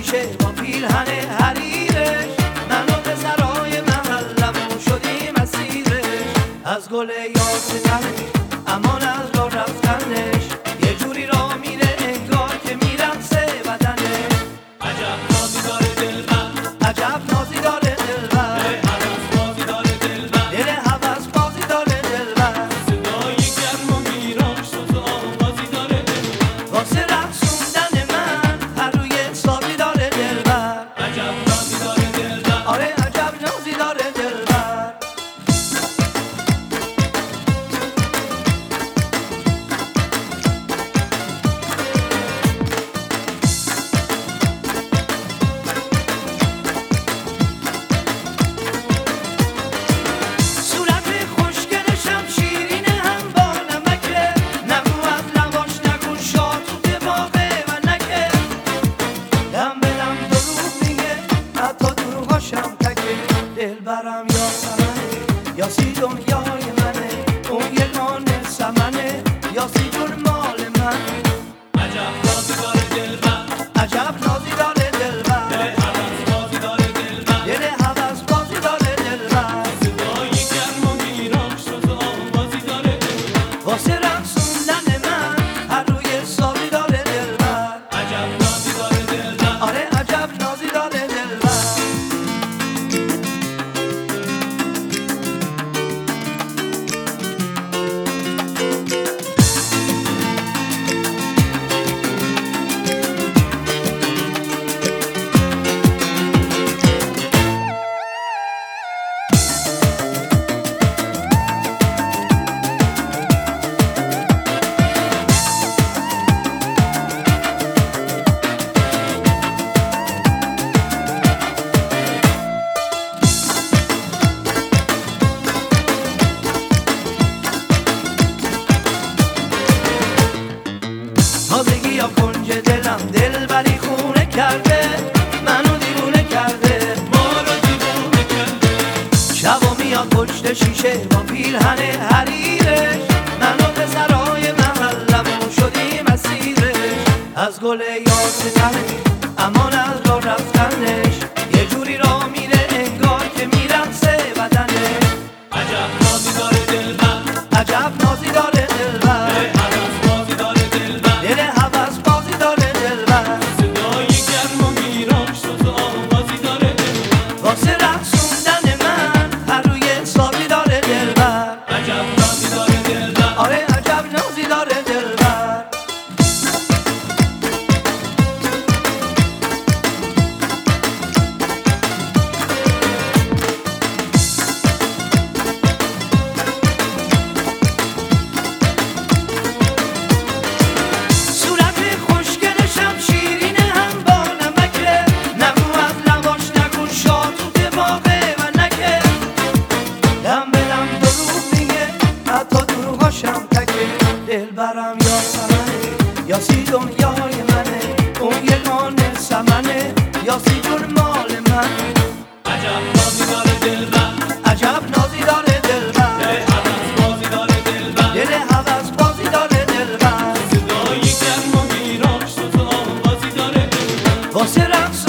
شیشه با پیرهن حریرش، منو به سرای محلمون شدیم اسیرش. از گل یاسمنش امان از راه رفتنش، یه جوری راه میره انگار که میرقصه بدنش. عجب نازی داره دلبر، عجب نازی داره دلبر، دل هوس بازی داره دلبر، دل هوس بازی داره دلبر. صدای گرم و میراش ساز آوازی داره دلبر. واسه رقصوندن من هر روی حسابی داره دلبر. عجب نازی داره دلبر، آره عجب نازی داره دلبر. صورت خوشگلشم شیرینه هم با نمکه، نگو از لباش نگو شاد تو دماغه و نکه. دم به دم دروغ میگه حتی دروغاشم تکه. دلبرم یاسمنه یاسی دنیای منه، اون یگانه سمنه یاسی جون مال من. عجب نازی داره دلبر، عجب نازی داره دلبر، دل هوس بازی داره دلبر، دل هوس بازی داره دلبر. صدای گرم و میراش ساز آوازی داره دلبر. واسه رقصوندن من هر روی حسابی داره دلبر. عجب نازی داره دلبر، آره عجب نازی داره دلبر. تازگی یا کنج دلم دلبری خونه کرده، منو دیوونه کرده، ما رو دیوونه کرده. شبا میاد پشت شیشه با پیرهن حریرش، منو به سرای محلمون شدیم اسیرش. از گل یاسمنش امان از راه رفتنش، یه جوری راه میره انگار که میرقصه بدنش. عجب نازی داره دلبر، عجب نازی داره دلبر، دل هوس بازی داره دلبر، دل هوس بازی داره دلبر. صدای گرم و میراش ساز آوازی داره دلبر. واسه رقصوندن من هر روی حسابی داره دلبر. عجب نازی داره دلبر، آره عجب نازی داره دلبر. صورت خوشگلشم شیرینه هم با نمکه، نگو از لباش نگو شاد تو دماغه و نکه. دم به دم دروغ میگه حتی دروغاشم تکه. دلبرم یاسمنه یاسی دنیای منه، اون یگانه سمنه یاسی جون مال من. عجب نازی داره دلبر، عجب نازی داره دلبر، دل هوس بازی داره دلبر، دل هوس بازی داره دلبر. صدای گرم و میراش ساز آوازی داره دلبر. واسه رقص